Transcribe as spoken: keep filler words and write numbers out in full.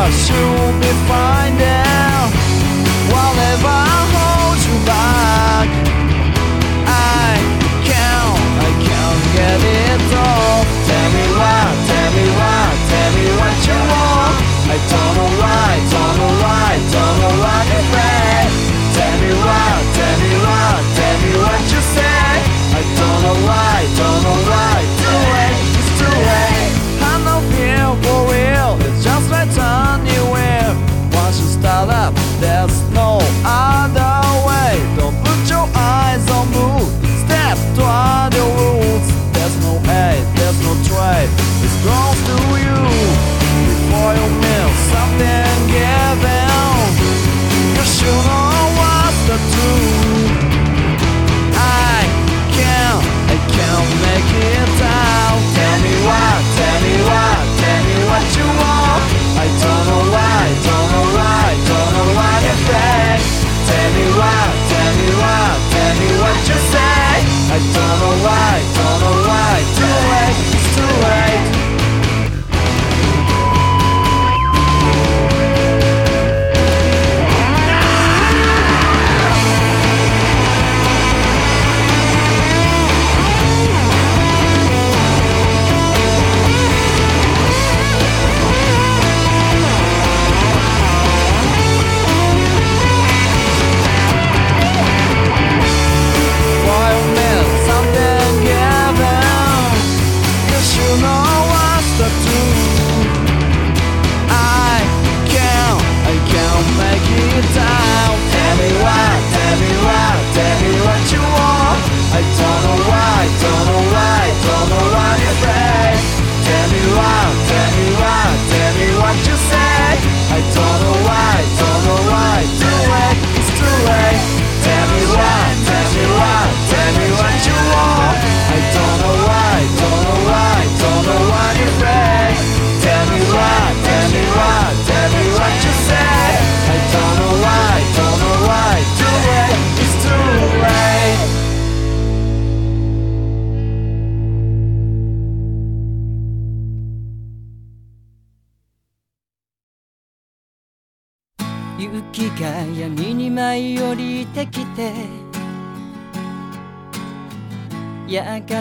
should be fine now. Whatever holds you back, I can't, I can't get it all. Tell me why, tell me why, tell me what you want. I don't know why, don't know why, don't know what you say. Tell me why, tell me why, tell me what you say. I don't know why, don't know why. Too late, it's too late. I'm not here for real, it's just right anywhere. Once you start up, there's no other way. Don't put your eyes on move, step toward your roots. There's no aid, there's no trade, it's close to you. Before you miss something given, you should know what's the truth. I can't, I can't make it out. Tell me why, tell me why, tell me what you want. I don't know why, don't know why, don't know why you say. Tell me why, tell me why, tell me what you say. I don't know why, don't know why. Too late, it's too late. 雪が闇に舞い降りてきて、やが